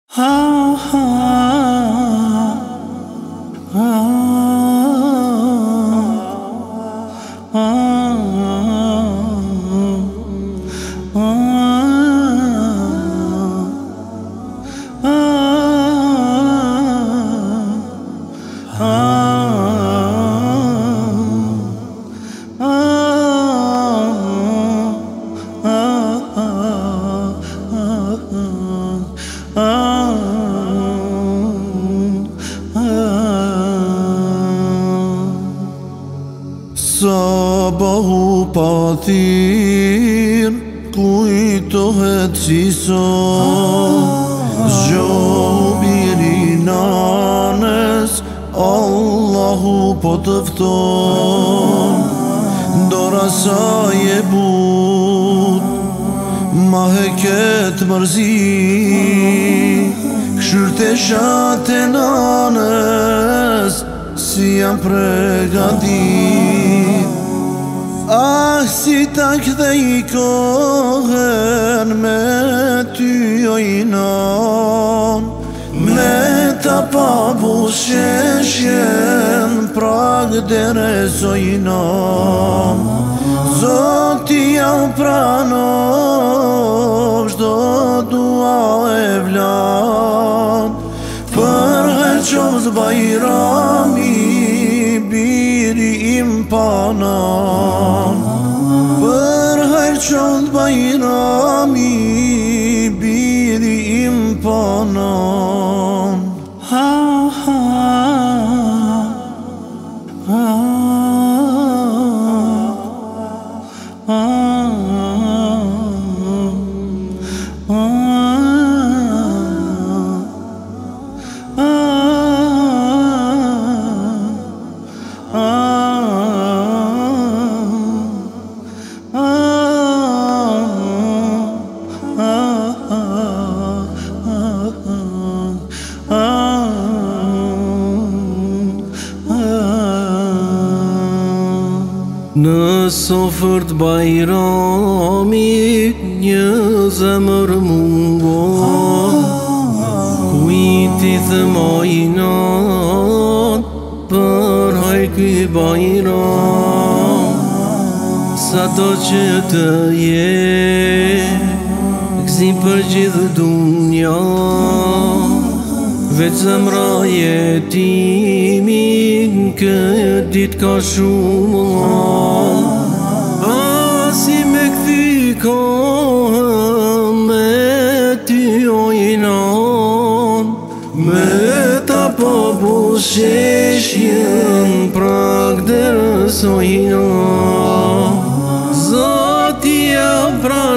Sabahu patir kujtohet si sot Zgjohu biri nanes Allahu po tëfton Dora sa je but Ma heket mërzi Këshyrt e shate nanes Si jam pregadit Si ta kthej kohën me ty o inon Me ta pa busheshjen prag deres o inon Zoti ja pranov shdo dua e vlan Për herqos bajrami biri im panon Për herqos bajrami biri im panon Në sofërt bajramit një zemër mungon Kujti thëmajnan për hajky bajram Sa do që të je gzim për gjithë dunja Veç zemra jetimin këtë dit ka shumë Si me këthi kohën me ty o inan Me ta po busheshjen prag deres o inan Zoti ja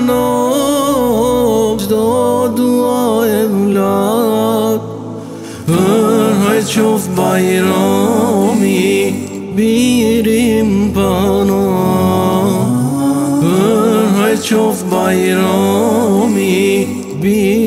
pranov qdo dua e vlat Për hajt qof bajrami birim panon Për hajt qof bajrami birim